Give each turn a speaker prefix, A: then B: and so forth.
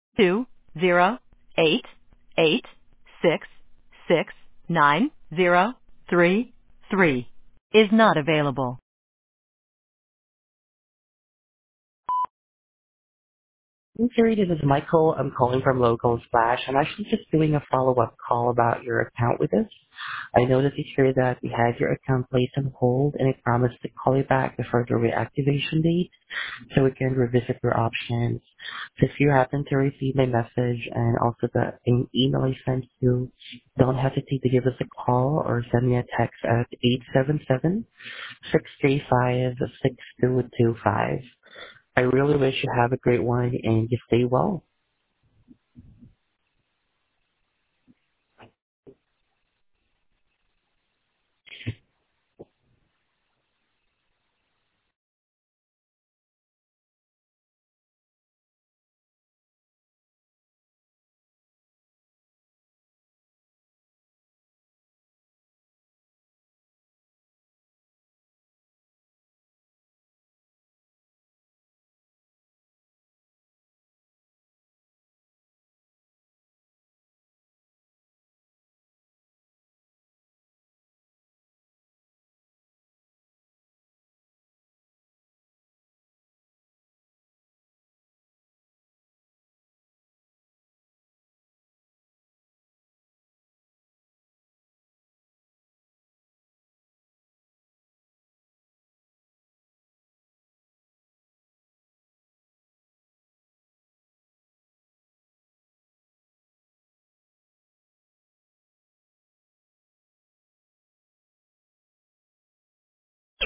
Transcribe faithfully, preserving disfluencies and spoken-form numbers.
A: two zero eight eight six six nine zero three three is not available.
B: I'm sorry, this is Michael. I'm calling from Local Splash. I'm actually just doing a follow-up call about your account with us. I noticed here that we had your account placed on hold, and I promised to call you back before the reactivation date so we can revisit your options. So if you happen to receive my message and also the e- email I sent you, don't hesitate to give us a call or send me a text at eight seven seven, six three five, six two two five. I really wish you have a great one and you stay well.